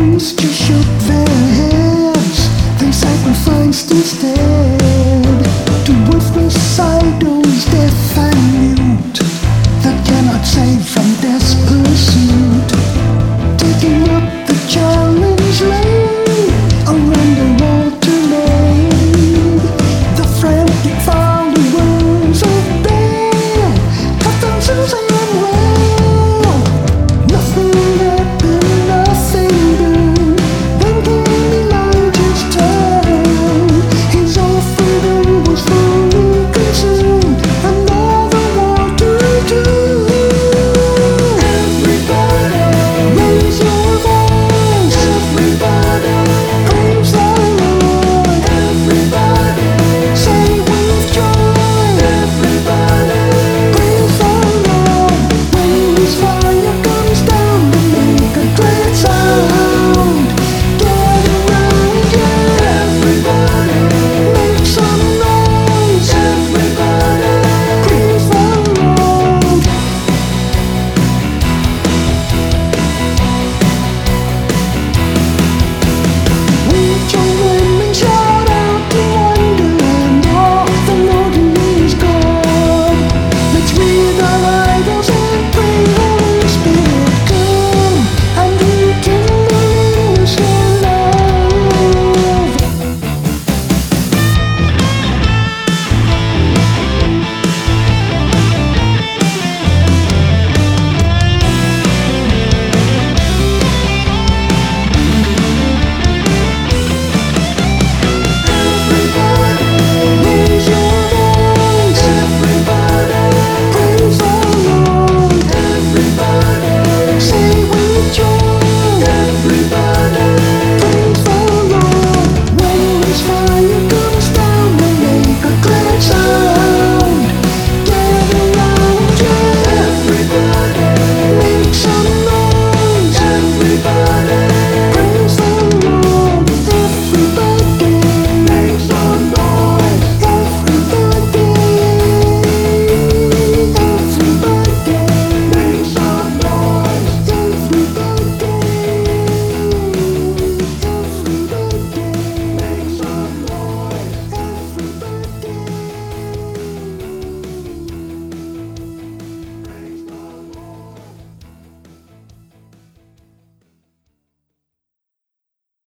used to shook their heads. They sacrificed instead to worthless idols, deaf and mute, that cannot save from death's pursuit. Taking up the challenge laid around the water lane, the frantic followers of Baal cut themselves and wail. Nothing happened, nothing good. Then came Elijah's turn. His offering was fully consumed, and all the water too. Everybody, raise your voice. Everybody, praise the Lord. Everybody, say with joy. Everybody, praise the Lord. Raise fire.